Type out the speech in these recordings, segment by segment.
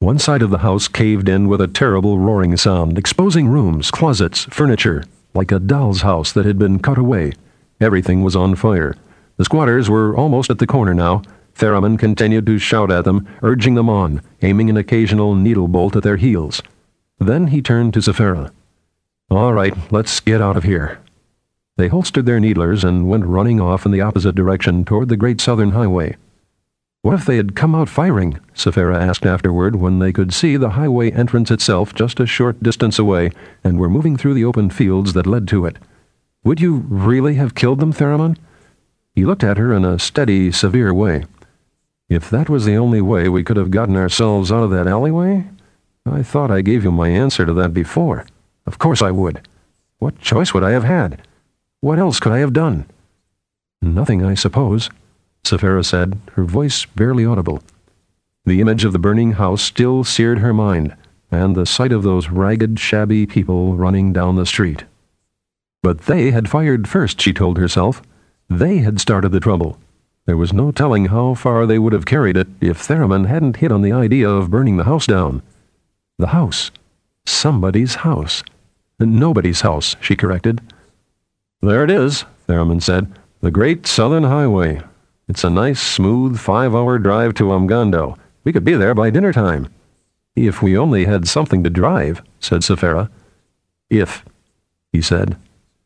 One side of the house caved in with a terrible roaring sound, exposing rooms, closets, furniture, like a doll's house that had been cut away. Everything was on fire. The squatters were almost at the corner now. Theremin continued to shout at them, urging them on, aiming an occasional needle bolt at their heels. Then he turned to Sephira. "All right, let's get out of here." They holstered their needlers and went running off in the opposite direction toward the Great Southern Highway. "What if they had come out firing?" Sephira asked afterward, when they could see the highway entrance itself just a short distance away and were moving through the open fields that led to it. "Would you really have killed them, Theremin?" He looked at her in a steady, severe way. "If that was the only way we could have gotten ourselves out of that alleyway, I thought I gave you my answer to that before. Of course I would. What choice would I have had? What else could I have done?" "Nothing, I suppose," Sephira said, her voice barely audible. The image of the burning house still seared her mind, and the sight of those ragged, shabby people running down the street. But they had fired first, she told herself. They had started the trouble. There was no telling how far they would have carried it if Theremin hadn't hit on the idea of burning the house down. The house. Somebody's house. Nobody's house, she corrected. "There it is," Theremin said. "The Great Southern Highway. It's a nice, smooth 5-hour drive to Umgando. We could be there by dinner time." "If we only had something to drive," said Sephira. "If," he said.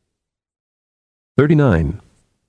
39.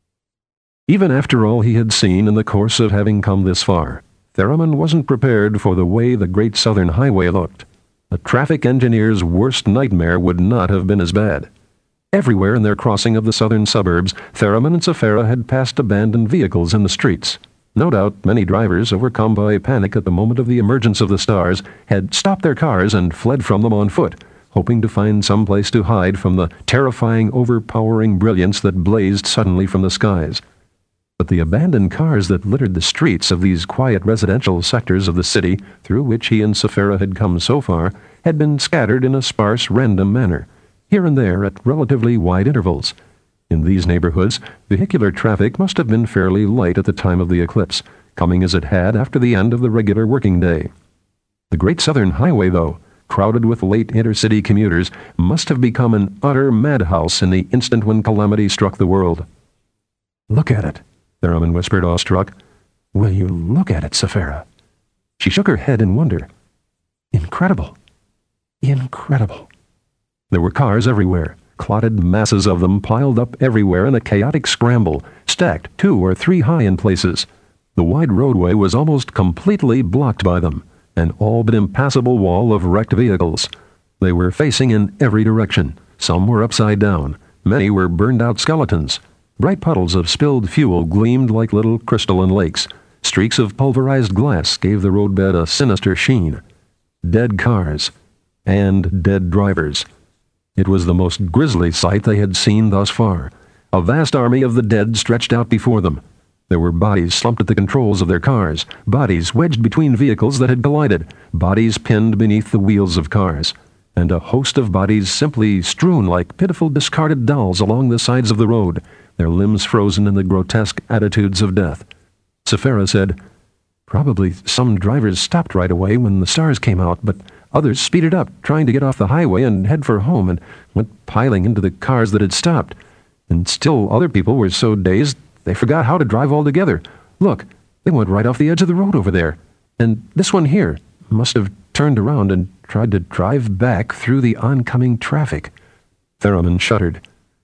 Even after all he had seen in the course of having come this far, Theremin wasn't prepared for the way the Great Southern Highway looked. A traffic engineer's worst nightmare would not have been as bad. Everywhere in their crossing of the southern suburbs, Theremin and Sephira had passed abandoned vehicles in the streets. No doubt many drivers, overcome by panic at the moment of the emergence of the stars, had stopped their cars and fled from them on foot, hoping to find some place to hide from the terrifying, overpowering brilliance that blazed suddenly from the skies. But the abandoned cars that littered the streets of these quiet residential sectors of the city through which he and Sephira had come so far had been scattered in a sparse, random manner, here and there at relatively wide intervals. In these neighborhoods, vehicular traffic must have been fairly light at the time of the eclipse, coming as it had after the end of the regular working day. The Great Southern Highway, though, crowded with late intercity commuters, must have become an utter madhouse in the instant when calamity struck the world. "Look at it," Theremin whispered, awestruck. "Will you look at it, Sephira?" She shook her head in wonder. "Incredible. Incredible." There were cars everywhere, clotted masses of them piled up everywhere in a chaotic scramble, stacked 2 or 3 high in places. The wide roadway was almost completely blocked by them, an all but impassable wall of wrecked vehicles. They were facing in every direction. Some were upside down. Many were burned-out skeletons. Bright puddles of spilled fuel gleamed like little crystalline lakes. Streaks of pulverized glass gave the roadbed a sinister sheen. Dead cars. And dead drivers. It was the most grisly sight they had seen thus far. A vast army of the dead stretched out before them. There were bodies slumped at the controls of their cars, bodies wedged between vehicles that had collided, bodies pinned beneath the wheels of cars, and a host of bodies simply strewn like pitiful discarded dolls along the sides of the road, their limbs frozen in the grotesque attitudes of death. Sephira said, "Probably some drivers stopped right away when the stars came out, but others speeded up, trying to get off the highway and head for home, and went piling into the cars that had stopped. And still other people were so dazed they forgot how to drive altogether. Look, they went right off the edge of the road over there. And this one here must have turned around and tried to drive back through the oncoming traffic." Theremin shuddered.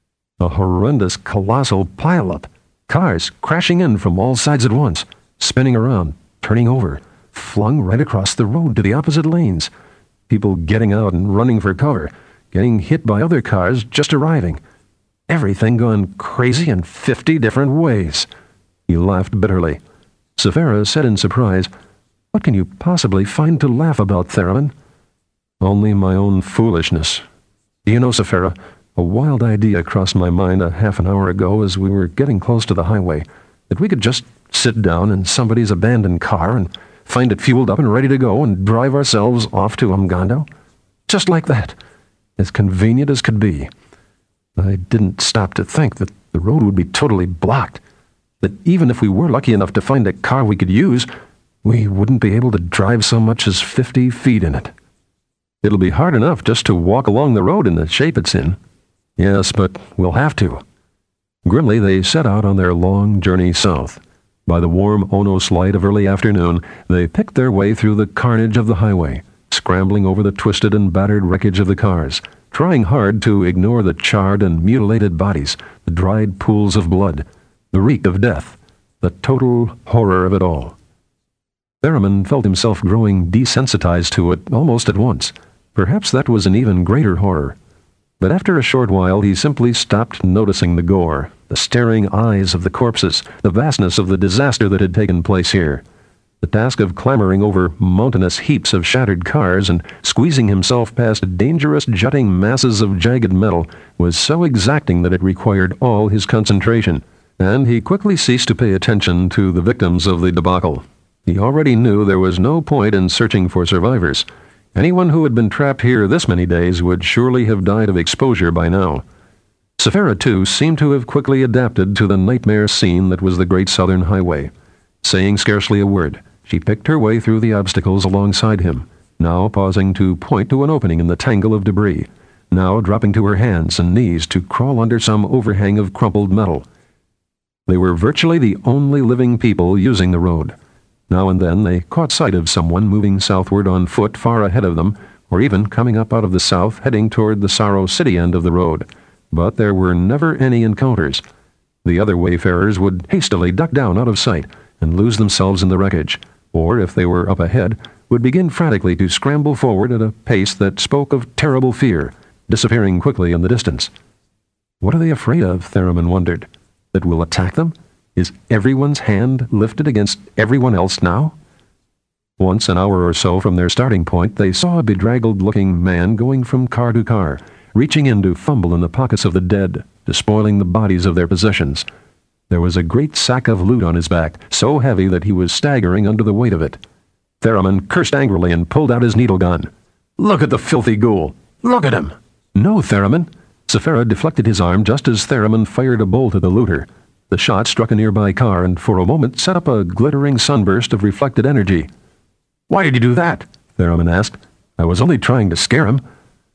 A horrendous, colossal pileup. Cars crashing in from all sides at once, spinning around, turning over, flung right across the road to the opposite lanes. People getting out and running for cover, getting hit by other cars just arriving. Everything gone crazy in 50 different ways. He laughed bitterly. Sephira said in surprise, "What can you possibly find to laugh about, Theremin?" "Only my own foolishness. Do you know, Sephira, a wild idea crossed my mind a half an hour ago as we were getting close to the highway, that we could just sit down in somebody's abandoned car and find it fueled up and ready to go and drive ourselves off to Umgando. Just like that. As convenient as could be. I didn't stop to think that the road would be totally blocked, that even if we were lucky enough to find a car we could use, We wouldn't be able to drive so much as 50 feet in it. It'll be hard enough just to walk along the road in the shape it's in. Yes, but we'll have to. Grimly, they set out on their long journey south. By the warm Onos light of early afternoon, they picked their way through the carnage of the highway, scrambling over the twisted and battered wreckage of the cars, trying hard to ignore the charred and mutilated bodies, the dried pools of blood, the reek of death, the total horror of it all. Theremin felt himself growing desensitized to it almost at once. Perhaps that was an even greater horror. But after a short while he simply stopped noticing the gore, the staring eyes of the corpses, the vastness of the disaster that had taken place here. The task of clambering over mountainous heaps of shattered cars and squeezing himself past dangerous jutting masses of jagged metal was so exacting that it required all his concentration, and he quickly ceased to pay attention to the victims of the debacle. He already knew there was no point in searching for survivors. Anyone who had been trapped here this many days would surely have died of exposure by now. Sephira, too, seemed to have quickly adapted to the nightmare scene that was the Great Southern Highway. Saying scarcely a word, she picked her way through the obstacles alongside him, now pausing to point to an opening in the tangle of debris, now dropping to her hands and knees to crawl under some overhang of crumpled metal. They were virtually the only living people using the road. Now and then they caught sight of someone moving southward on foot far ahead of them, or even coming up out of the south heading toward the Sorrow City end of the road. But there were never any encounters. The other wayfarers would hastily duck down out of sight and lose themselves in the wreckage, or if they were up ahead, would begin frantically to scramble forward at a pace that spoke of terrible fear, disappearing quickly in the distance. What are they afraid of, Theremin wondered? That we'll attack them? Is everyone's hand lifted against everyone else now? Once, an hour or so from their starting point, they saw a bedraggled-looking man going from car to car, reaching in to fumble in the pockets of the dead, despoiling the bodies of their possessions. There was a great sack of loot on his back, so heavy that he was staggering under the weight of it. Theremin cursed angrily and pulled out his needle gun. "Look at the filthy ghoul! Look at him!" "No, Theremin!" Sephira deflected his arm just as Theremin fired a bolt at the looter. The shot struck a nearby car and for a moment set up a glittering sunburst of reflected energy. "Why did you do that?" Theremin asked. "I was only trying to scare him."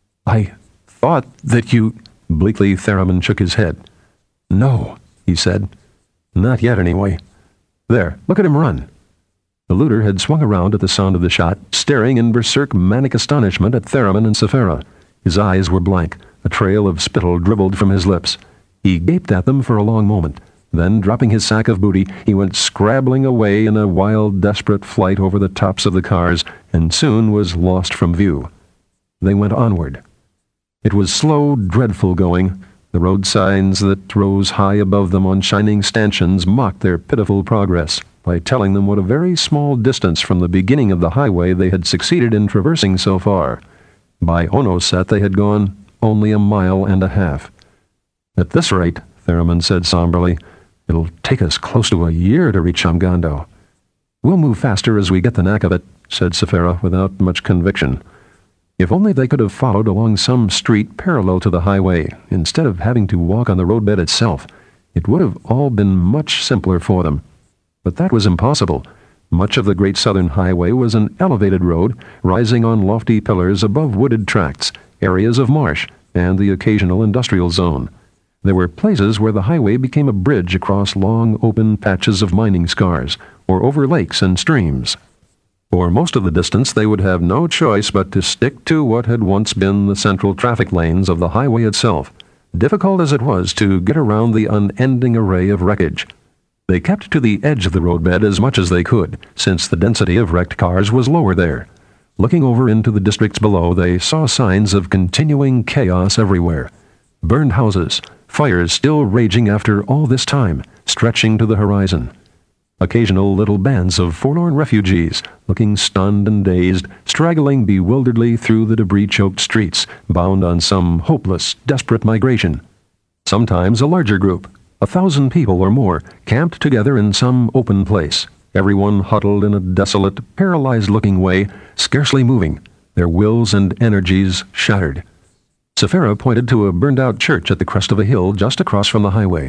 "I thought that you—" Bleakly, Theremin shook his head. "No," he said. "Not yet, anyway. There, look at him run." The looter had swung around at the sound of the shot, staring in berserk manic astonishment at Theremin and Sephira. His eyes were blank. A trail of spittle dribbled from his lips. He gaped at them for a long moment. Then, dropping his sack of booty, he went scrabbling away in a wild, desperate flight over the tops of the cars, and soon was lost from view. They went onward. It was slow, dreadful going. The road signs that rose high above them on shining stanchions mocked their pitiful progress by telling them what a very small distance from the beginning of the highway they had succeeded in traversing so far. By Onosset they had gone only 1.5 miles. "At this rate," Theremin said somberly, "it'll take us close to a year to reach Shamgando." "We'll move faster as we get the knack of it," said Sephira without much conviction. If only they could have followed along some street parallel to the highway, instead of having to walk on the roadbed itself, it would have all been much simpler for them. But that was impossible. Much of the Great Southern Highway was an elevated road, rising on lofty pillars above wooded tracts, areas of marsh, and the occasional industrial zone. There were places where the highway became a bridge across long, open patches of mining scars, or over lakes and streams. For most of the distance they would have no choice but to stick to what had once been the central traffic lanes of the highway itself, difficult as it was to get around the unending array of wreckage. They kept to the edge of the roadbed as much as they could, since the density of wrecked cars was lower there. Looking over into the districts below, they saw signs of continuing chaos everywhere. Burned houses, fires still raging after all this time, stretching to the horizon. Occasional little bands of forlorn refugees, looking stunned and dazed, straggling bewilderedly through the debris-choked streets, bound on some hopeless, desperate migration. Sometimes a larger group, 1,000 people or more, camped together in some open place, everyone huddled in a desolate, paralyzed-looking way, scarcely moving, their wills and energies shattered. Sephira pointed to a burned-out church at the crest of a hill just across from the highway.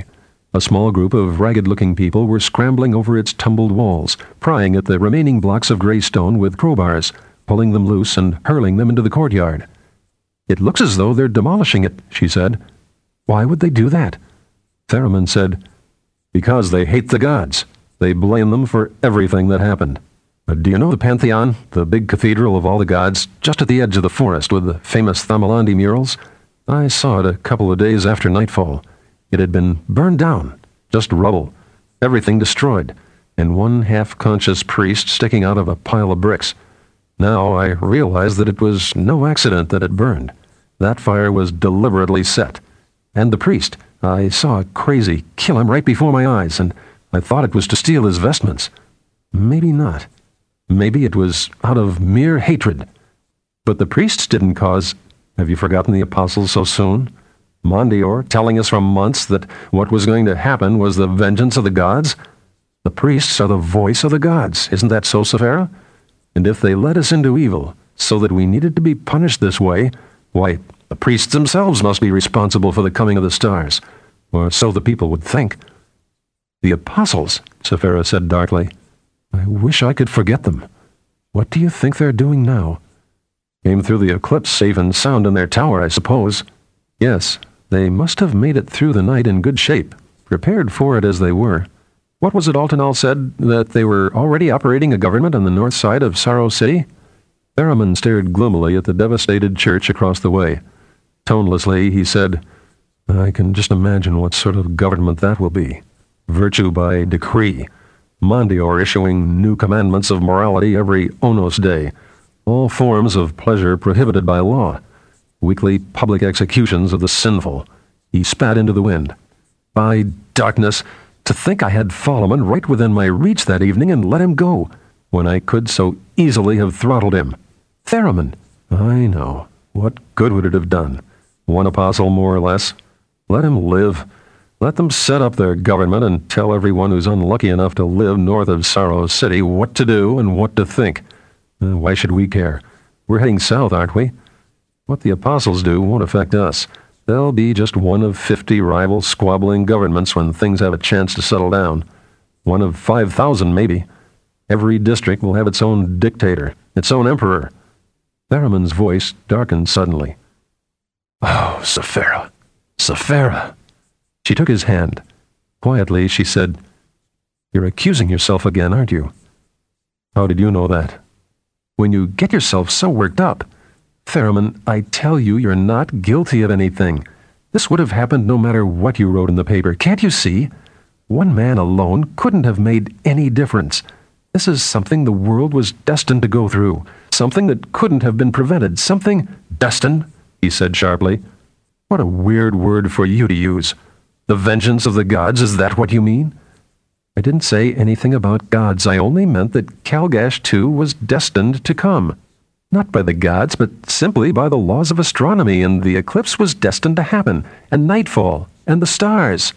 A small group of ragged-looking people were scrambling over its tumbled walls, prying at the remaining blocks of gray stone with crowbars, pulling them loose and hurling them into the courtyard. "It looks as though they're demolishing it," she said. "Why would they do that?" Theremin said, "Because they hate the gods. They blame them for everything that happened. Do you know the Pantheon, the big cathedral of all the gods, just at the edge of the forest with the famous Thammalandi murals? I saw it a couple of days after nightfall. It had been burned down, just rubble, everything destroyed, and one half-conscious priest sticking out of a pile of bricks. Now I realize that it was no accident that it burned. That fire was deliberately set. And the priest, I saw a crazy kill him right before my eyes, and I thought it was to steal his vestments. Maybe not. Maybe it was out of mere hatred. But the priests didn't cause... Have you forgotten the apostles so soon? Mondior telling us for months that what was going to happen was the vengeance of the gods? The priests are the voice of the gods. Isn't that so, Sephira? And if they led us into evil, so that we needed to be punished this way, why, the priests themselves must be responsible for the coming of the stars. Or so the people would think. The apostles, Sephira said darkly. I wish I could forget them. What do you think they're doing now? Came through the eclipse safe and sound in their tower, I suppose. Yes, they must have made it through the night in good shape, prepared for it as they were. What was it Altanal said, that they were already operating a government on the north side of Saro City? Theremin stared gloomily at the devastated church across the way. Tonelessly, he said, I can just imagine what sort of government that will be. Virtue by decree. Mondior issuing new commandments of morality every Onos day. All forms of pleasure prohibited by law. Weekly public executions of the sinful. He spat into the wind. By darkness, to think I had Folloman right within my reach that evening and let him go, when I could so easily have throttled him. Theremin! I know. What good would it have done? One apostle, more or less. Let him live. Let them set up their government and tell everyone who's unlucky enough to live north of Saro City what to do and what to think. Why should we care? We're heading south, aren't we? What the apostles do won't affect us. They'll be just one of 50 rival squabbling governments when things have a chance to settle down. One of 5,000, maybe. Every district will have its own dictator, its own emperor. Theremin's voice darkened suddenly. Oh, Sephira! Sephira! She took his hand. Quietly, she said, You're accusing yourself again, aren't you? How did you know that? When you get yourself so worked up. Theremin, I tell you, you're not guilty of anything. This would have happened no matter what you wrote in the paper. Can't you see? One man alone couldn't have made any difference. This is something the world was destined to go through. Something that couldn't have been prevented. Something destined, he said sharply. What a weird word for you to use. The vengeance of the gods, is that what you mean? I didn't say anything about gods. I only meant that Calgash too was destined to come. Not by the gods, but simply by the laws of astronomy, and the eclipse was destined to happen, and nightfall, and the stars.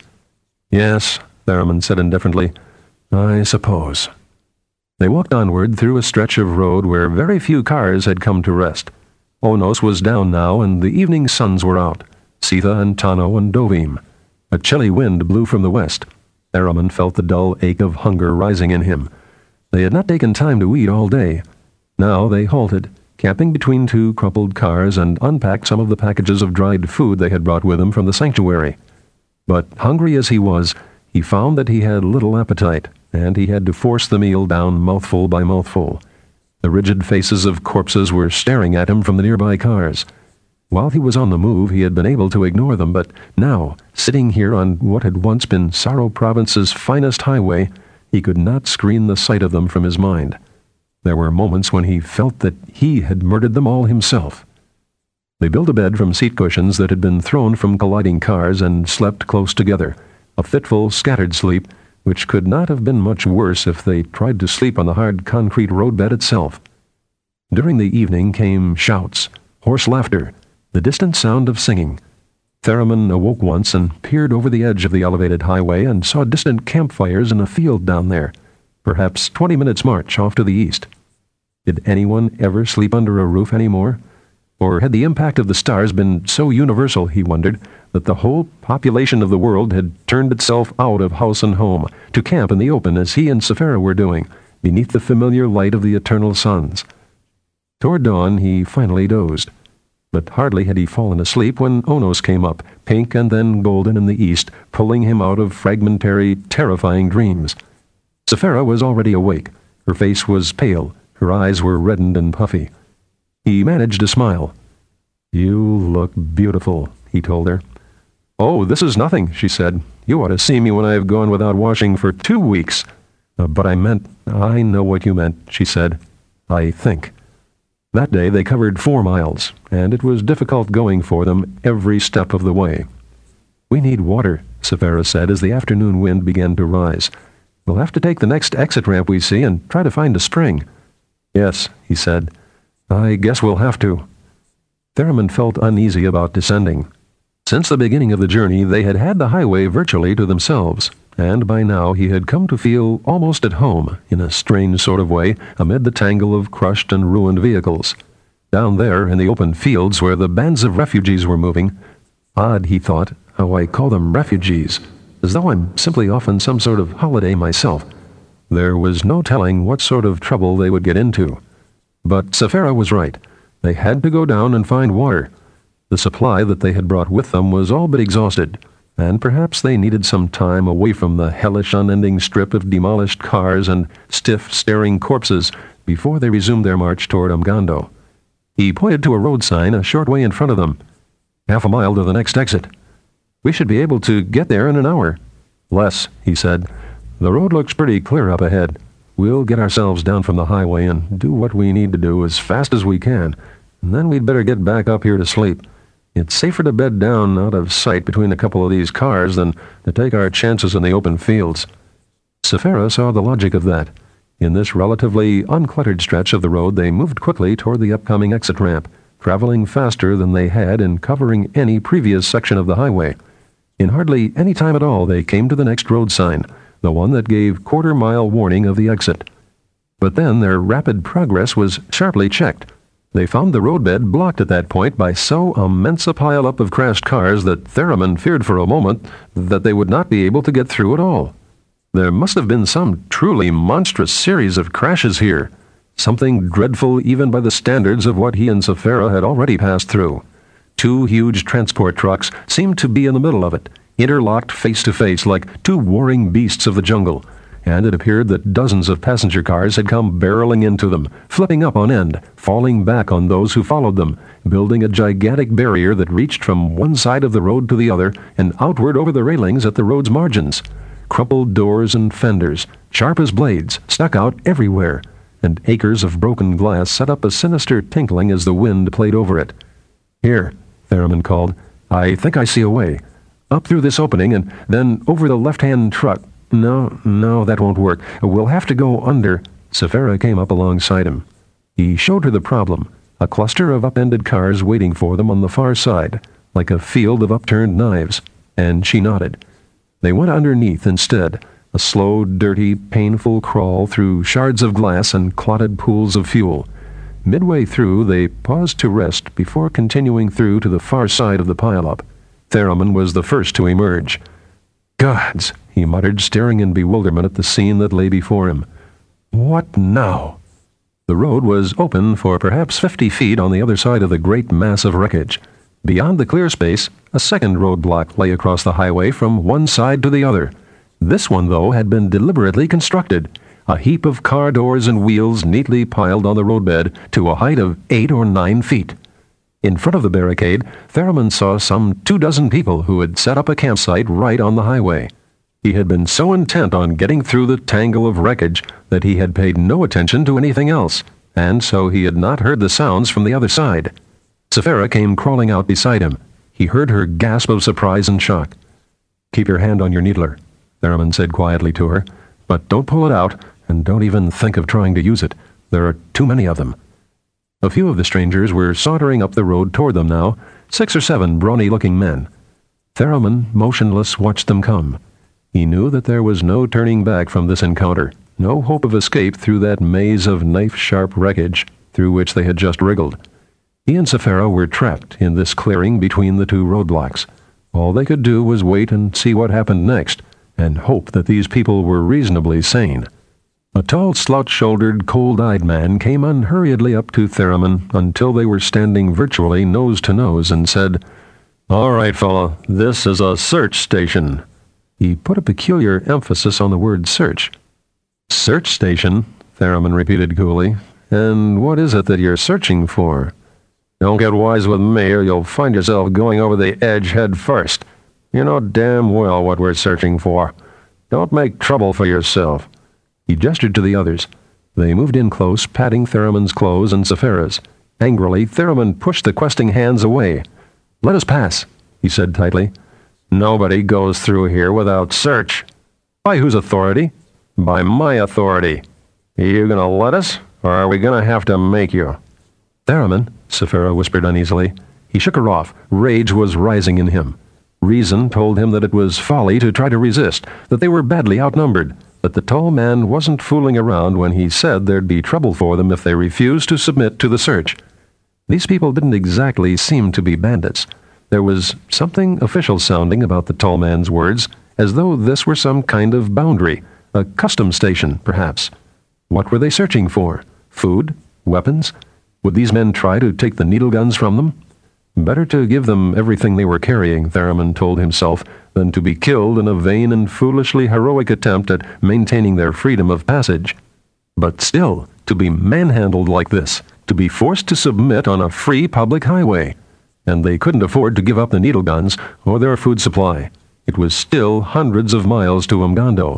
Yes, Theremin said indifferently. I suppose. They walked onward through a stretch of road where very few cars had come to rest. Onos was down now, and the evening suns were out. Sitha and Tano and Dovim. A chilly wind blew from the west. Theremin felt the dull ache of hunger rising in him. They had not taken time to eat all day. Now they halted, camping between two crumpled cars, and unpacked some of the packages of dried food they had brought with them from the sanctuary. But hungry as he was, he found that he had little appetite, and he had to force the meal down mouthful by mouthful. The rigid faces of corpses were staring at him from the nearby cars. While he was on the move, he had been able to ignore them, but now, sitting here on what had once been Saro Province's finest highway, he could not screen the sight of them from his mind. There were moments when he felt that he had murdered them all himself. They built a bed from seat cushions that had been thrown from colliding cars and slept close together, a fitful, scattered sleep, which could not have been much worse if they tried to sleep on the hard concrete roadbed itself. During the evening came shouts, hoarse laughter, the distant sound of singing. Theremin awoke once and peered over the edge of the elevated highway and saw distant campfires in a field down there, perhaps 20 minutes' march off to the east. Did anyone ever sleep under a roof anymore? Or had the impact of the stars been so universal, he wondered, that the whole population of the world had turned itself out of house and home to camp in the open as he and Sephira were doing, beneath the familiar light of the eternal suns? Toward dawn he finally dozed. But hardly had he fallen asleep when Onos came up, pink and then golden in the east, pulling him out of fragmentary, terrifying dreams. Sephira was already awake. Her face was pale. Her eyes were reddened and puffy. He managed to smile. "You look beautiful," he told her. "Oh, this is nothing," she said. "You ought to see me when I have gone without washing for 2 weeks. But I know what you meant," she said. "I think." That day they covered 4 miles, and it was difficult going for them every step of the way. "We need water," Sephira said as the afternoon wind began to rise. "We'll have to take the next exit ramp we see and try to find a spring." "Yes," he said. "I guess we'll have to." Theremin felt uneasy about descending. Since the beginning of the journey, they had had the highway virtually to themselves, and by now he had come to feel almost at home, in a strange sort of way, amid the tangle of crushed and ruined vehicles. Down there, in the open fields where the bands of refugees were moving, odd, he thought, how I call them refugees, as though I'm simply off on some sort of holiday myself. There was no telling what sort of trouble they would get into. But Sephira was right. They had to go down and find water. The supply that they had brought with them was all but exhausted, and perhaps they needed some time away from the hellish unending strip of demolished cars and stiff, staring corpses before they resumed their march toward Umgando. He pointed to a road sign a short way in front of them. "Half a mile to the next exit. We should be able to get there in an hour." "Less," he said. "The road looks pretty clear up ahead. We'll get ourselves down from the highway and do what we need to do as fast as we can, and then we'd better get back up here to sleep. It's safer to bed down out of sight between a couple of these cars than to take our chances in the open fields." Sephira saw the logic of that. In this relatively uncluttered stretch of the road they moved quickly toward the upcoming exit ramp, traveling faster than they had in covering any previous section of the highway. In hardly any time at all they came to the next road sign, the one that gave quarter-mile warning of the exit. But then their rapid progress was sharply checked. They found the roadbed blocked at that point by so immense a pile-up of crashed cars that Theremin feared for a moment that they would not be able to get through at all. There must have been some truly monstrous series of crashes here, something dreadful even by the standards of what he and Sephira had already passed through. 2 huge transport trucks seemed to be in the middle of it, interlocked face to face like 2 warring beasts of the jungle, and it appeared that dozens of passenger cars had come barreling into them, flipping up on end, falling back on those who followed them, building a gigantic barrier that reached from one side of the road to the other and outward over the railings at the road's margins. Crumpled doors and fenders, sharp as blades, stuck out everywhere, and acres of broken glass set up a sinister tinkling as the wind played over it. "Here," Theremin called. "I think I see a way. Up through this opening and then over the left-hand truck. No, that won't work. We'll have to go under." Sephira came up alongside him. He showed her the problem, a cluster of upended cars waiting for them on the far side, like a field of upturned knives, and she nodded. They went underneath instead, a slow, dirty, painful crawl through shards of glass and clotted pools of fuel. Midway through, they paused to rest before continuing through to the far side of the pile-up. Theremin was the first to emerge. "Gods," he muttered, staring in bewilderment at the scene that lay before him. "What now?" The road was open for perhaps 50 feet on the other side of the great mass of wreckage. Beyond the clear space, a second roadblock lay across the highway from one side to the other. This one, though, had been deliberately constructed, a heap of car doors and wheels neatly piled on the roadbed to a height of 8 or 9 feet. In front of the barricade, Theremin saw some 24 people who had set up a campsite right on the highway. He had been so intent on getting through the tangle of wreckage that he had paid no attention to anything else, and so he had not heard the sounds from the other side. Sephira came crawling out beside him. He heard her gasp of surprise and shock. "Keep your hand on your needler," Theremin said quietly to her. "But don't pull it out, and don't even think of trying to use it. There are too many of them." A few of the strangers were sauntering up the road toward them now, 6 or 7 brawny-looking men. Theremin, motionless, watched them come. He knew that there was no turning back from this encounter, no hope of escape through that maze of knife-sharp wreckage through which they had just wriggled. He and Sephora were trapped in this clearing between the two roadblocks. All they could do was wait and see what happened next, and hope that these people were reasonably sane. A tall, slouch-shouldered, cold-eyed man came unhurriedly up to Theremin until they were standing virtually nose to nose and said, "All right, fella, this is a search station." He put a peculiar emphasis on the word search. "Search station?" Theremin repeated coolly. "And what is it that you're searching for?" "Don't get wise with me, or you'll find yourself going over the edge head first. You know damn well what we're searching for. Don't make trouble for yourself." He gestured to the others. They moved in close, patting Theramin's clothes and Sephora's. Angrily, Theramin pushed the questing hands away. "Let us pass," he said tightly. "Nobody goes through here without search." "By whose authority?" "By my authority. Are you going to let us, or are we going to have to make you?" "Theramin," Sephora whispered uneasily. He shook her off. Rage was rising in him. Reason told him that it was folly to try to resist, that they were badly outnumbered, that the tall man wasn't fooling around when he said there'd be trouble for them if they refused to submit to the search. These people didn't exactly seem to be bandits. There was something official-sounding about the tall man's words, as though this were some kind of boundary, a custom station, perhaps. What were they searching for? Food? Weapons? Would these men try to take the needle guns from them? Better to give them everything they were carrying, Theremin told himself, than to be killed in a vain and foolishly heroic attempt at maintaining their freedom of passage. But still, to be manhandled like this, to be forced to submit on a free public highway. And they couldn't afford to give up the needle guns or their food supply. It was still hundreds of miles to Umgando.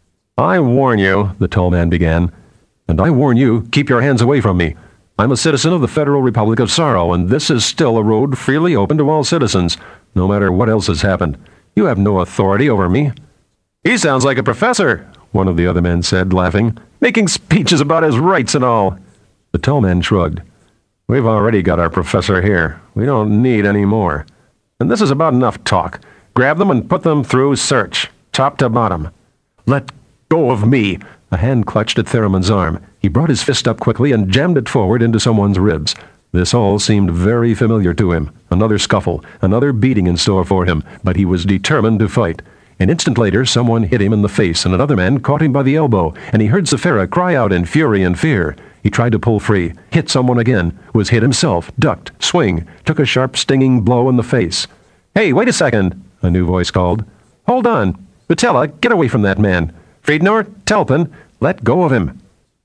"I warn you," the tall man began. "And I warn you, keep your hands away from me. I'm a citizen of the Federal Republic of Saro, and this is still a road freely open to all citizens, no matter what else has happened. You have no authority over me." "He sounds like a professor," one of the other men said, laughing, "making speeches about his rights and all." The tall man shrugged. "We've already got our professor here. We don't need any more. And this is about enough talk. Grab them and put them through search, top to bottom." "Let go of me!" A hand clutched at Theramin's arm. He brought his fist up quickly and jammed it forward into someone's ribs. This all seemed very familiar to him. Another scuffle, another beating in store for him, but he was determined to fight. An instant later, someone hit him in the face, and another man caught him by the elbow, and he heard Sephora cry out in fury and fear. He tried to pull free, hit someone again, was hit himself, ducked, swing, took a sharp, stinging blow in the face. "Hey, wait a second," a new voice called. "Hold on. Patella, get away from that man. Friednor, Telpin, let go of him."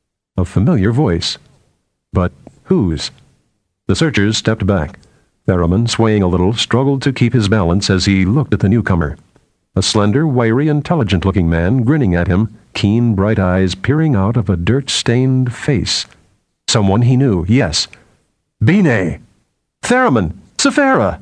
A familiar voice. But whose? The searchers stepped back. Theramin, swaying a little, struggled to keep his balance as he looked at the newcomer. A slender, wiry, intelligent-looking man grinning at him, keen, bright eyes peering out of a dirt-stained face. Someone he knew, yes. Binet! Theramin! Sephora!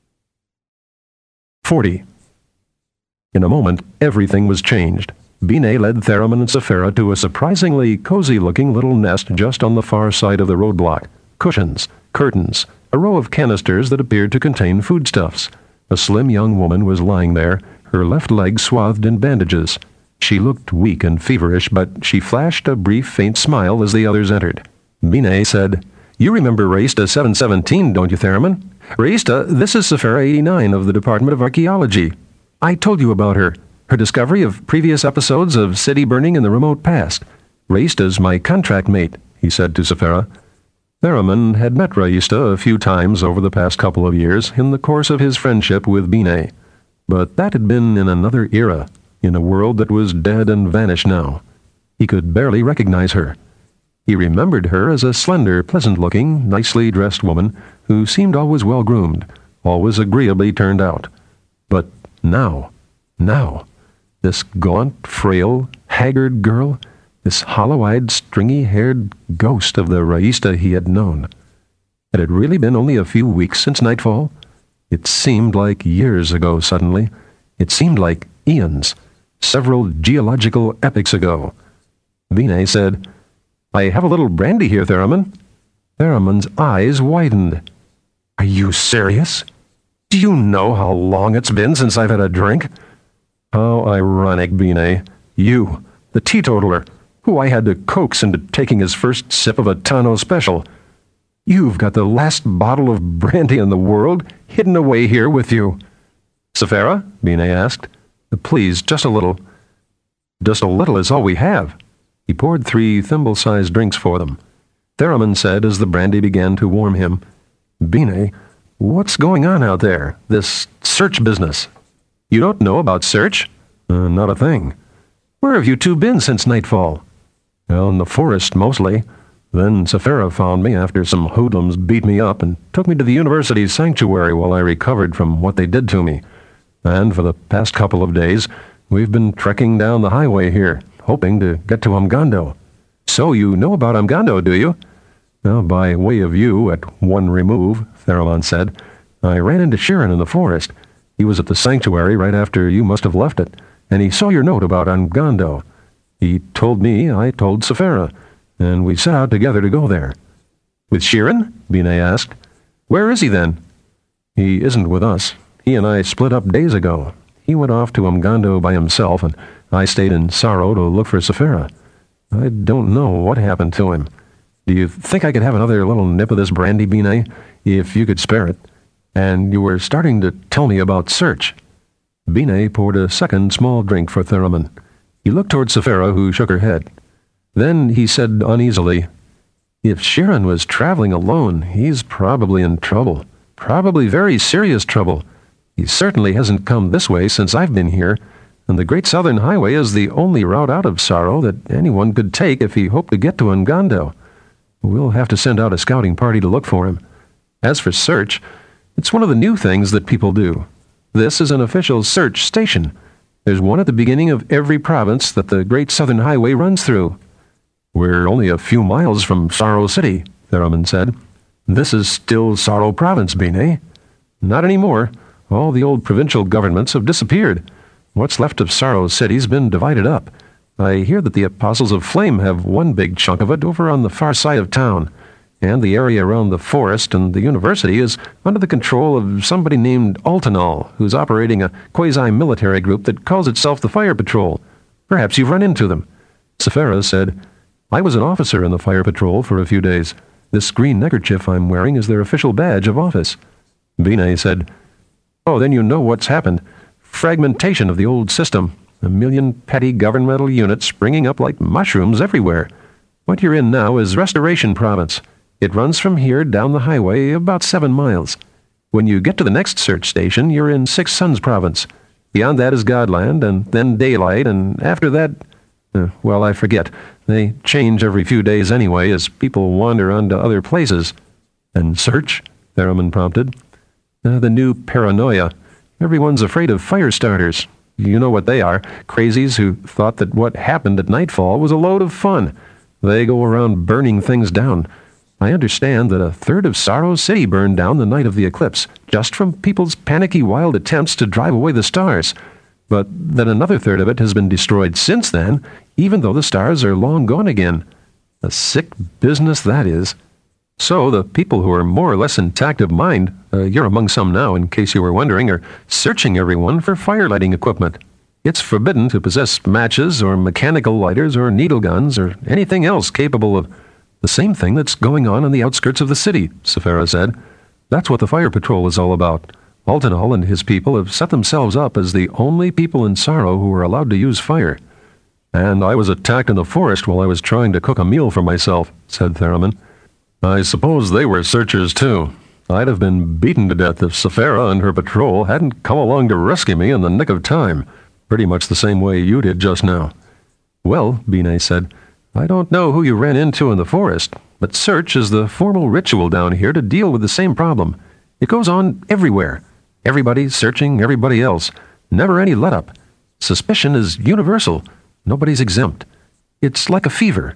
40. In a moment, everything was changed. Binet led Theramin and Sephora to a surprisingly cozy-looking little nest just on the far side of the roadblock. Cushions, curtains, a row of canisters that appeared to contain foodstuffs. A slim young woman was lying there, her left leg swathed in bandages. She looked weak and feverish, but she flashed a brief, faint smile as the others entered. Binet said, "You remember Raista 717, don't you, Theramin? Raista, this is Sephora 89 of the Department of Archaeology. I told you about her. Her discovery of previous episodes of city burning in the remote past. Raista's my contract mate," he said to Sephora. Theramin had met Raista a few times over the past couple of years in the course of his friendship with Binet. But that had been in another era, in a world that was dead and vanished now. He could barely recognize her. He remembered her as a slender, pleasant-looking, nicely dressed woman who seemed always well-groomed, always agreeably turned out. But now, this gaunt, frail, haggard girl, this hollow-eyed, stringy-haired ghost of the Raista he had known. Had it really been only a few weeks since nightfall? It seemed like years ago suddenly. It seemed like eons, several geological epochs ago. Binet said, "I have a little brandy here, Theramin." Theramin's eyes widened. "Are you serious? Do you know how long it's been since I've had a drink?" How ironic, Binet. You, the teetotaler, who I had to coax into taking his first sip of a Tano special. You've got the last bottle of brandy in the world hidden away here with you." "Sephira?" Binet asked. "Please, just a little." "Just a little is all we have." He poured 3 thimble-sized drinks for them. Theremin said as the brandy began to warm him, "Binet, what's going on out there, this search business?" "You don't know about search?" Not a thing." "Where have you two been since nightfall?" "Well, in the forest, mostly. Then Sephira found me after some hoodlums beat me up and took me to the university sanctuary while I recovered from what they did to me. And for the past couple of days, we've been trekking down the highway here, hoping to get to Umgando." "So you know about Umgando, do you?" "Well, by way of you, at one remove," Theramon said. "I ran into Shirin in the forest. He was at the sanctuary right after you must have left it, and he saw your note about Umgando. He told me, I told Sephira, and we set out together to go there." "With Shirin?" Binet asked. "Where is he then?" "He isn't with us. He and I split up days ago. He went off to Umgando by himself, and I stayed in Saro to look for Sephira. I don't know what happened to him. Do you think I could have another little nip of this brandy, Binet, if you could spare it? And you were starting to tell me about search." Binet poured a second small drink for Theramon. He looked toward Sephira, who shook her head. Then he said uneasily, "If Shirin was traveling alone, he's probably in trouble. Probably very serious trouble. He certainly hasn't come this way since I've been here, and the Great Southern Highway is the only route out of Saro that anyone could take if he hoped to get to Umgando. We'll have to send out a scouting party to look for him. As for search, it's one of the new things that people do. This is an official search station. There's one at the beginning of every province that the Great Southern Highway runs through." "We're only a few miles from Saro City," Theramon said. "This is still Saro Province, Binet." "Not anymore. All the old provincial governments have disappeared. What's left of Saro City's been divided up. I hear that the Apostles of Flame have one big chunk of it over on the far side of town, and the area around the forest and the university is under the control of somebody named Altanal, who's operating a quasi-military group that calls itself the Fire Patrol. Perhaps you've run into them." Sephira said, "I was an officer in the Fire Patrol for a few days. This green neckerchief I'm wearing is their official badge of office." Binet said, "Oh, then you know what's happened. Fragmentation of the old system. A million petty governmental units springing up like mushrooms everywhere. What you're in now is Restoration Province. It runs from here down the highway about 7 miles. When you get to the next search station, you're in Six Suns Province. Beyond that is Godland, and then Daylight, and after that... well, I forget. They change every few days anyway, as people wander on to other places." "And search?" Theramon prompted. "The new paranoia. Everyone's afraid of fire starters. You know what they are, crazies who thought that what happened at nightfall was a load of fun. They go around burning things down. I understand that 1/3 of Saro City burned down the night of the eclipse, just from people's panicky wild attempts to drive away the stars. But that another 1/3 of it has been destroyed since then, even though the stars are long gone again. A sick business that is. So the people who are more or less intact of mind, you're among some now in case you were wondering, are searching everyone for fire-lighting equipment. It's forbidden to possess matches or mechanical lighters or needle guns or anything else capable of..." "The same thing that's going on the outskirts of the city," Sephira said. "That's what the Fire Patrol is all about. Altanal and his people have set themselves up as the only people in Saro who are allowed to use fire." "And I was attacked in the forest while I was trying to cook a meal for myself," said Theramon. "I suppose they were searchers too. I'd have been beaten to death if Sephira and her patrol hadn't come along to rescue me in the nick of time, pretty much the same way you did just now." "Well," Binet said, "I don't know who you ran into in the forest, but search is the formal ritual down here to deal with the same problem. It goes on everywhere. Everybody searching everybody else. Never any let-up. Suspicion is universal. Nobody's exempt. It's like a fever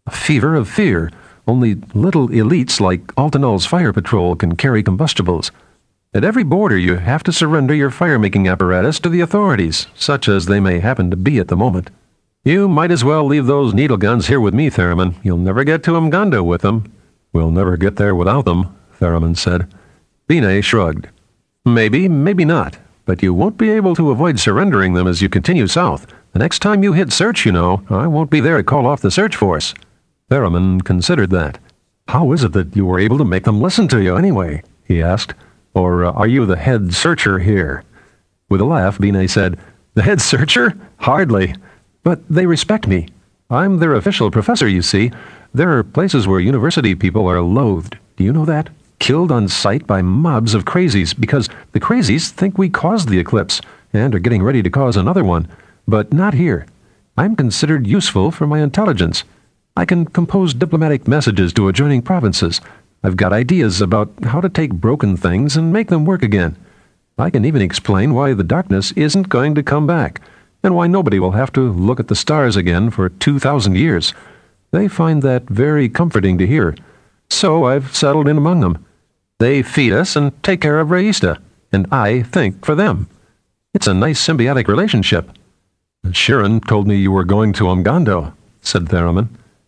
of fear. Only little elites like Altanal's Fire Patrol can carry combustibles. At every border you have to surrender your fire-making apparatus to the authorities, such as they may happen to be at the moment. You might as well leave those needle guns here with me, Theramon. You'll never get to Umgando with them." "We'll never get there without them," Theramon said. Binet shrugged. "Maybe, maybe not. But you won't be able to avoid surrendering them as you continue south. The next time you hit search, you know, I won't be there to call off the search force." Theramon considered that. "How is it that you were able to make them listen to you anyway?" he asked. "Or are you the head searcher here?" With a laugh, Binet said, "The head searcher? Hardly. But they respect me. I'm their official professor, you see. There are places where university people are loathed. Do you know that? Killed on sight by mobs of crazies, because the crazies think we caused the eclipse, and are getting ready to cause another one. But not here. I'm considered useful for my intelligence. I can compose diplomatic messages to adjoining provinces. I've got ideas about how to take broken things and make them work again. I can even explain why the darkness isn't going to come back, and why nobody will have to look at the stars again for 2,000 years. They find that very comforting to hear. So I've settled in among them. They feed us and take care of Raista, and I think for them. It's a nice symbiotic relationship." "Shirin told me you were going to Umgando," said Theramin.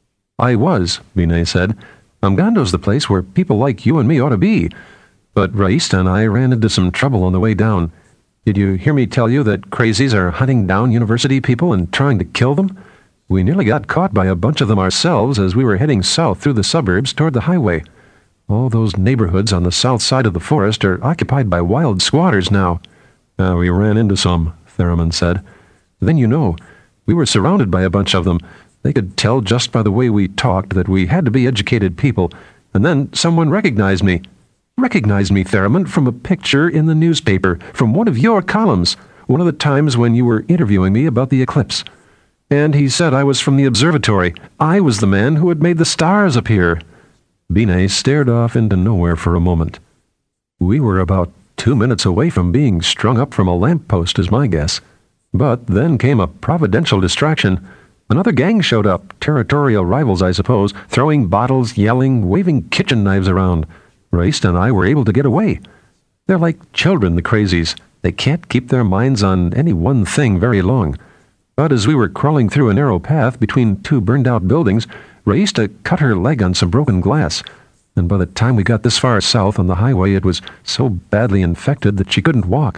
"I was," Binet said. "Umgando's the place where people like you and me ought to be. But Raista and I ran into some trouble on the way down. Did you hear me tell you that crazies are hunting down university people and trying to kill them? We nearly got caught by a bunch of them ourselves as we were heading south through the suburbs toward the highway. All those neighborhoods on the south side of the forest are occupied by wild squatters now." "We ran into some," Theramin said. "Then you know, we were surrounded by a bunch of them. They could tell just by the way we talked that we had to be educated people. And then someone recognized me. Recognized me, Theramin, from a picture in the newspaper, from one of your columns, one of the times when you were interviewing me about the eclipse. And he said I was from the observatory. I was the man who had made the stars appear." Binet stared off into nowhere for a moment. "We were about 2 minutes away from being strung up from a lamppost, is my guess. But then came a providential distraction. Another gang showed up, territorial rivals, I suppose, throwing bottles, yelling, waving kitchen knives around. Raista and I were able to get away. They're like children, the crazies. They can't keep their minds on any one thing very long. But as we were crawling through a narrow path between two burned-out buildings, Raista cut her leg on some broken glass, and by the time we got this far south on the highway it was so badly infected that she couldn't walk."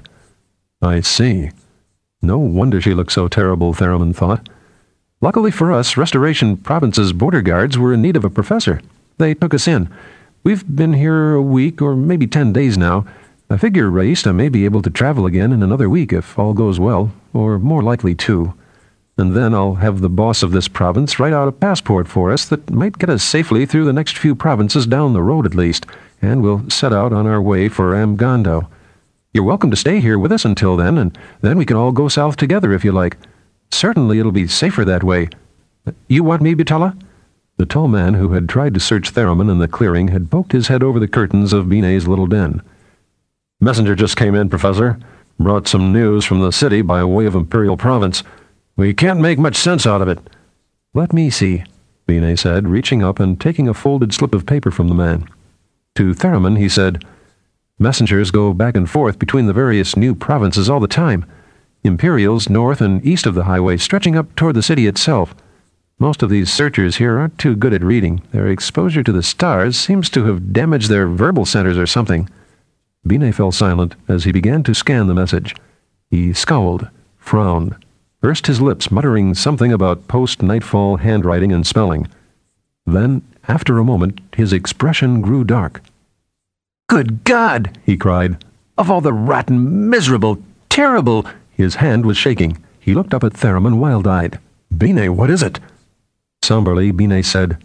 "I see. No wonder she looked so terrible," Theramin thought. "Luckily for us, Restoration Province's border guards were in need of a professor. They took us in. We've been here a week or maybe 10 days now. I figure Raista may be able to travel again in another week if all goes well, or more likely 2. And then I'll have the boss of this province write out a passport for us that might get us safely through the next few provinces down the road at least, and we'll set out on our way for Umgando. You're welcome to stay here with us until then, and then we can all go south together if you like. Certainly it'll be safer that way. You want me, Bitala?" The tall man who had tried to search Theramin in the clearing had poked his head over the curtains of Binet's little den. "Messenger just came in, Professor. Brought some news from the city by way of Imperial Province. We can't make much sense out of it." "Let me see," Binet said, reaching up and taking a folded slip of paper from the man. To Theramin he said, "Messengers go back and forth between the various new provinces all the time. Imperials north and east of the highway, stretching up toward the city itself. Most of these searchers here aren't too good at reading. Their exposure to the stars seems to have damaged their verbal centers or something." Binet fell silent as he began to scan the message. He scowled, frowned, pursed his lips, muttering something about post-nightfall handwriting and spelling. Then, after a moment, his expression grew dark. "Good God!" he cried. "Of all the rotten, miserable, terrible—" His hand was shaking. He looked up at Theramin wild-eyed. "Binet, what is it?" Somberly, Binet said,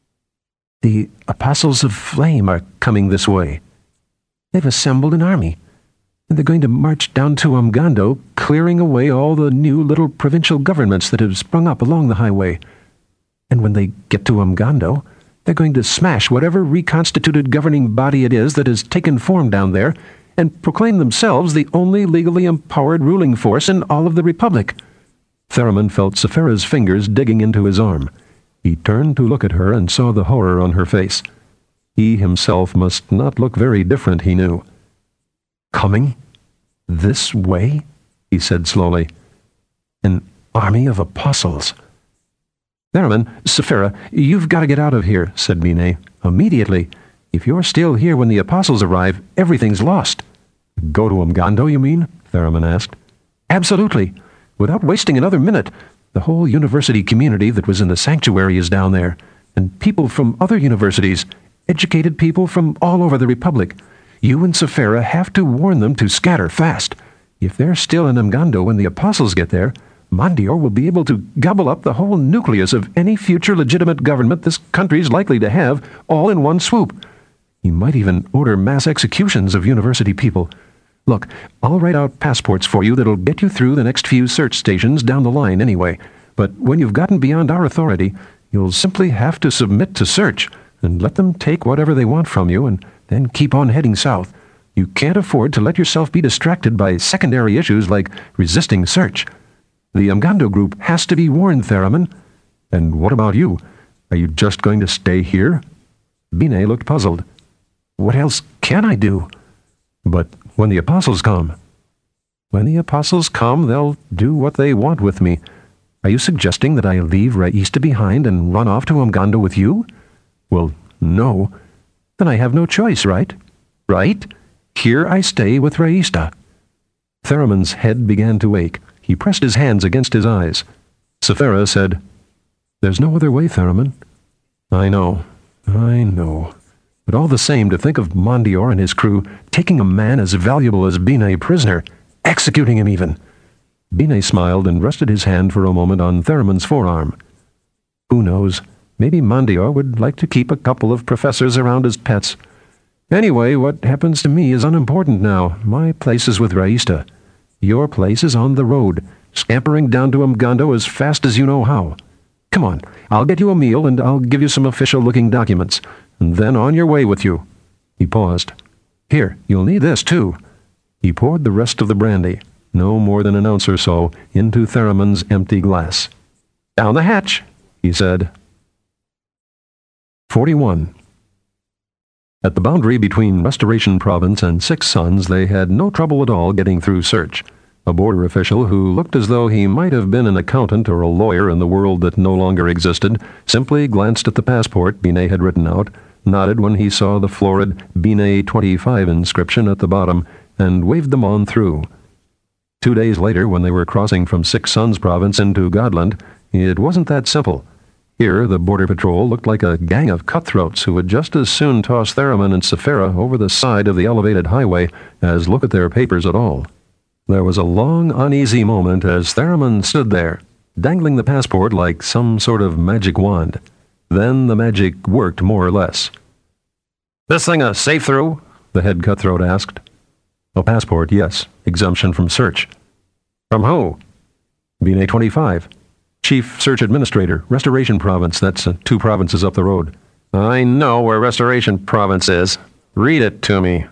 "The Apostles of Flame are coming this way. They've assembled an army, and they're going to march down to Umgando, clearing away all the new little provincial governments that have sprung up along the highway. And when they get to Umgando, they're going to smash whatever reconstituted governing body it is that has taken form down there and proclaim themselves the only legally empowered ruling force in all of the Republic." Theramin felt Sefera's fingers digging into his arm. He turned to look at her and saw the horror on her face. He himself must not look very different, he knew. "Coming? This way?" he said slowly. "An army of apostles." "Theramin, Sefera, you've got to get out of here," said Binet. "Immediately. If you're still here when the apostles arrive, everything's lost." "Go to Umgando, you mean?" Theramin asked. "Absolutely. Without wasting another minute. The whole university community that was in the sanctuary is down there, and people from other universities. educated people from all over the Republic. You and Sephira have to warn them to scatter fast. If they're still in Mgando when the apostles get there, Mondior will be able to gobble up the whole nucleus of any future legitimate government this country's likely to have, all in one swoop. He might even order mass executions of university people. Look, I'll write out passports for you that'll get you through the next few search stations down the line anyway. But when you've gotten beyond our authority, you'll simply have to submit to search and let them take whatever they want from you and then keep on heading south. You can't afford to let yourself be distracted by secondary issues like resisting search. The Mgando group has to be warned, Theremin. And what about you? Are you just going to stay here? Binet looked puzzled. What else can I do? But when the apostles come... When the apostles come, they'll do what they want with me. Are you suggesting that I leave Raista behind and run off to Mgando with you? Well, no. Then I have no choice, right? Right? Here I stay with Raista. Theramin's head began to ache. He pressed his hands against his eyes. Sephira said, There's no other way, Theramin. I know. But all the same, to think of Mondior and his crew taking a man as valuable as Binet prisoner, executing him even. Binet smiled and rested his hand for a moment on Theramin's forearm. Who knows? Maybe Mondior would like to keep a couple of professors around as pets. Anyway, what happens to me is unimportant now. My place is with Raista. Your place is on the road, scampering down to Mgando as fast as you know how. Come on, I'll get you a meal and I'll give you some official-looking documents, and then on your way with you. He paused. Here, you'll need this, too. He poured the rest of the brandy, no more than an ounce or so, into Theramin's empty glass. Down the hatch, he said. 41. At the boundary between Restoration Province and Six Suns, they had no trouble at all getting through search. A border official who looked as though he might have been an accountant or a lawyer in the world that no longer existed simply glanced at the passport Binet had written out, nodded when he saw the florid Binet 25 inscription at the bottom, and waved them on through. 2 days later, when they were crossing from Six Suns Province into Godland, it wasn't that simple. Here, the Border Patrol looked like a gang of cutthroats who would just as soon toss Theramin and Sephira over the side of the elevated highway as look at their papers at all. There was a long, uneasy moment as Theramin stood there, dangling the passport like some sort of magic wand. Then the magic worked more or less. This thing a safe-through? The head cutthroat asked. A passport, yes. Exemption from search. From who? Binet 25. Chief Search Administrator, Restoration Province. That's 2 provinces up the road. I know where Restoration Province is. Read it to me.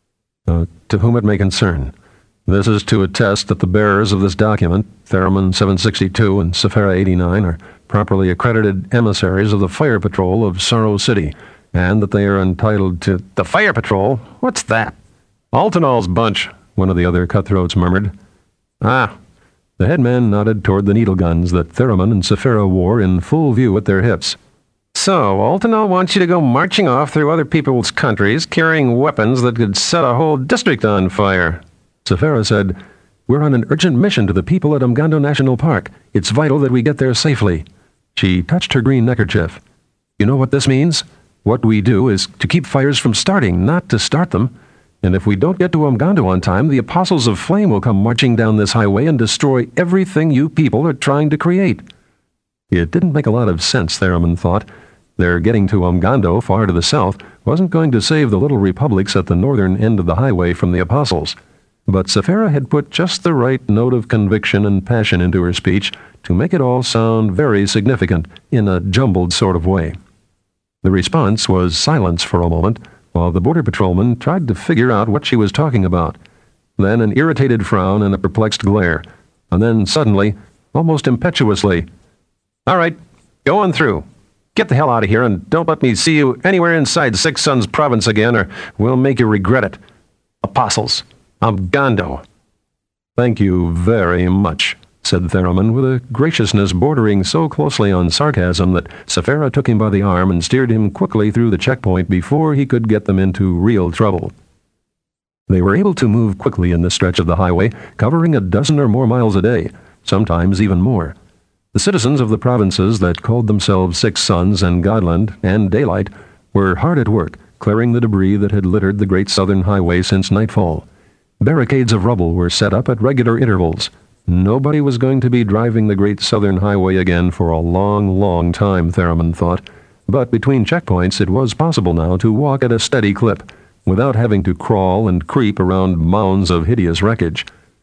To whom it may concern. This is to attest that the bearers of this document, Theramin 762 and Sephira 89, are properly accredited emissaries of the Fire Patrol of Sorrow City, and that they are entitled to... The Fire Patrol? What's that? Altanol's bunch, one of the other cutthroats murmured. Ah. The headman nodded toward the needle guns that Theramin and Sephira wore in full view at their hips. So, Altanol wants you to go marching off through other people's countries, carrying weapons that could set a whole district on fire. Sephira said, We're on an urgent mission to the people at Mgando National Park. It's vital that we get there safely. She touched her green neckerchief. You know what this means? What we do is to keep fires from starting, not to start them. And if we don't get to Mgando on time, the Apostles of Flame will come marching down this highway and destroy everything you people are trying to create. It didn't make a lot of sense, Theramin thought. Their getting to Mgando, far to the south, wasn't going to save the little republics at the northern end of the highway from the Apostles. But Sephira had put just the right note of conviction and passion into her speech to make it all sound very significant in a jumbled sort of way. The response was silence for a moment, while the border patrolman tried to figure out what she was talking about. Then an irritated frown and a perplexed glare. And then suddenly, almost impetuously, All right, go on through. Get the hell out of here and don't let me see you anywhere inside Six Suns Province again or we'll make you regret it. Apostles. Mgando. Thank you very much, said Theramin with a graciousness bordering so closely on sarcasm that Sephira took him by the arm and steered him quickly through the checkpoint before he could get them into real trouble. They were able to move quickly in this stretch of the highway, covering a dozen or more miles a day, sometimes even more. The citizens of the provinces that called themselves Six Suns and Godland and Daylight were hard at work, clearing the debris that had littered the Great Southern Highway since nightfall. Barricades of rubble were set up at regular intervals. Nobody was going to be driving the Great Southern Highway again for a long, long time, Theremin thought. But between checkpoints it was possible now to walk at a steady clip, without having to crawl and creep around mounds of hideous wreckage.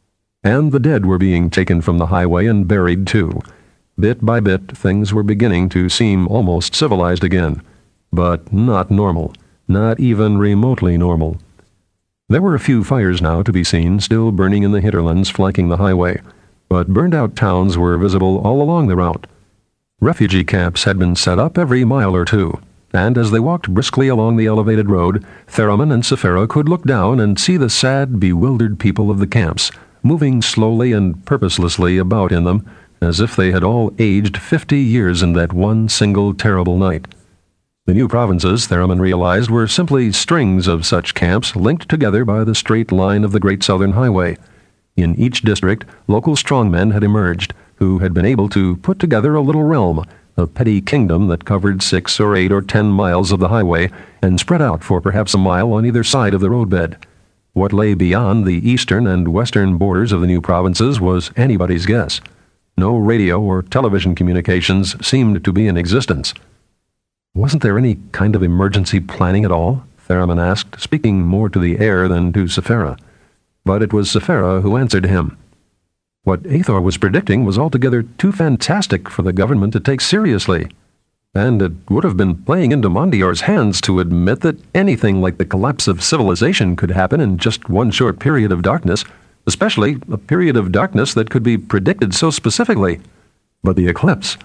And the dead were being taken from the highway and buried too. Bit by bit, things were beginning to seem almost civilized again. But not normal. Not even remotely normal. There were a few fires now to be seen, still burning in the hinterlands flanking the highway, but burned-out towns were visible all along the route. Refugee camps had been set up every mile or two, and as they walked briskly along the elevated road, Theremin and Sephira could look down and see the sad, bewildered people of the camps, moving slowly and purposelessly about in them, as if they had all aged 50 years in that one single terrible night. The new provinces, Theremin realized, were simply strings of such camps linked together by the straight line of the Great Southern Highway. In each district, local strongmen had emerged, who had been able to put together a little realm, a petty kingdom that covered 6 or 8 or 10 miles of the highway and spread out for perhaps a mile on either side of the roadbed. What lay beyond the eastern and western borders of the new provinces was anybody's guess. No radio or television communications seemed to be in existence. "Wasn't there any kind of emergency planning at all?" Theremin asked, speaking more to the air than to Sephira. But it was Sephira who answered him. What Aethor was predicting was altogether too fantastic for the government to take seriously, and it would have been playing into Mondior's hands to admit that anything like the collapse of civilization could happen in just one short period of darkness, especially a period of darkness that could be predicted so specifically. But the eclipse...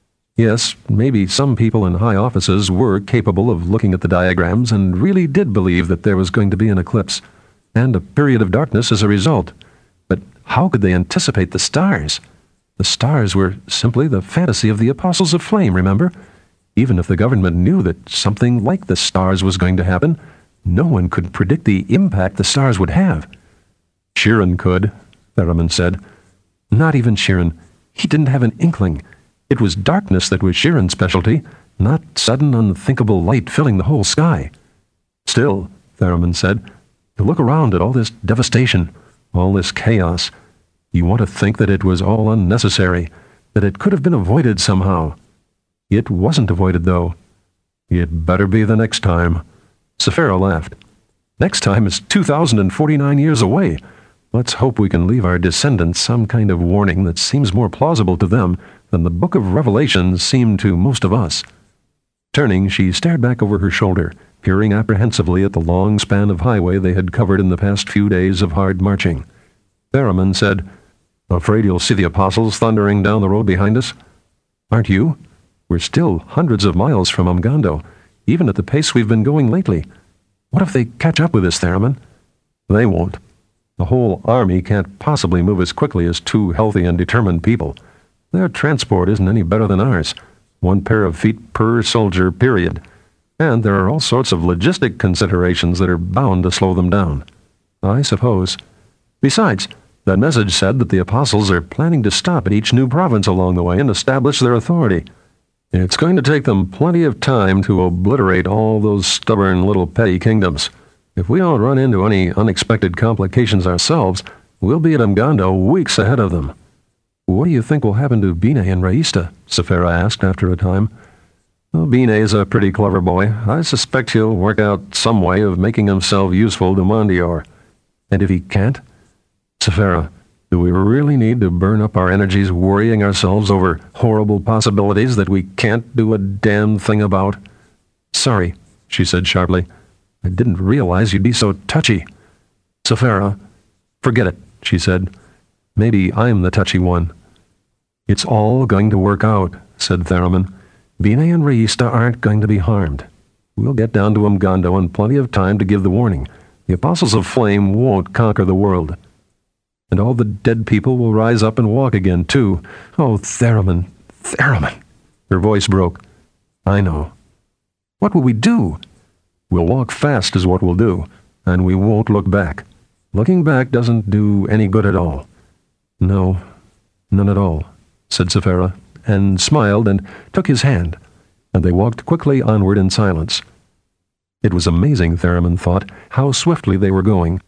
Yes, maybe some people in high offices were capable of looking at the diagrams and really did believe that there was going to be an eclipse, and a period of darkness as a result. But how could they anticipate the stars? The stars were simply the fantasy of the Apostles of Flame, remember? Even if the government knew that something like the stars was going to happen, no one could predict the impact the stars would have. Sheeran could, Theremin said. Not even Sheeran. He didn't have an inkling. It was darkness that was Sheeran's specialty, not sudden, unthinkable light filling the whole sky. Still, Theremin said, to look around at all this devastation, all this chaos, you want to think that it was all unnecessary, that it could have been avoided somehow. It wasn't avoided, though. It better be the next time. Sephira laughed. Next time is 2,049 years away. Let's hope we can leave our descendants some kind of warning that seems more plausible to them than the Book of Revelation seemed to most of us. Turning, she stared back over her shoulder, peering apprehensively at the long span of highway they had covered in the past few days of hard marching. Theremin said, "Afraid you'll see the Apostles thundering down the road behind us?" "Aren't you? We're still hundreds of miles from Umgando, even at the pace we've been going lately. What if they catch up with us, Theremin?" "They won't. The whole army can't possibly move as quickly as 2 healthy and determined people. Their transport isn't any better than ours. 1 pair of feet per soldier, period. And there are all sorts of logistic considerations that are bound to slow them down. I suppose. Besides, that message said that the Apostles are planning to stop at each new province along the way and establish their authority. It's going to take them plenty of time to obliterate all those stubborn little petty kingdoms. If we don't run into any unexpected complications ourselves, we'll be at Umgando weeks ahead of them." "What do you think will happen to Bine and Raista?" Sephira asked after a time. "Well, Bine is a pretty clever boy. I suspect he'll work out some way of making himself useful to Mondior." "And if he can't?" "Sephira, do we really need to burn up our energies worrying ourselves over horrible possibilities that we can't do a damn thing about?" "Sorry," she said sharply. "I didn't realize you'd be so touchy." "Sephira, forget it," she said. "Maybe I'm the touchy one." "It's all going to work out," said Theremin. "Bine and Raista aren't going to be harmed. We'll get down to Umgando in plenty of time to give the warning. The Apostles of Flame won't conquer the world. And all the dead people will rise up and walk again, too. Oh, Theremin, Theremin!" Her voice broke. "I know." "What will we do?" "We'll walk fast is what we'll do, and we won't look back. Looking back doesn't do any good at all." "No, none at all," said Sephira, and smiled and took his hand, and they walked quickly onward in silence. It was amazing, Theremin thought, how swiftly they were going,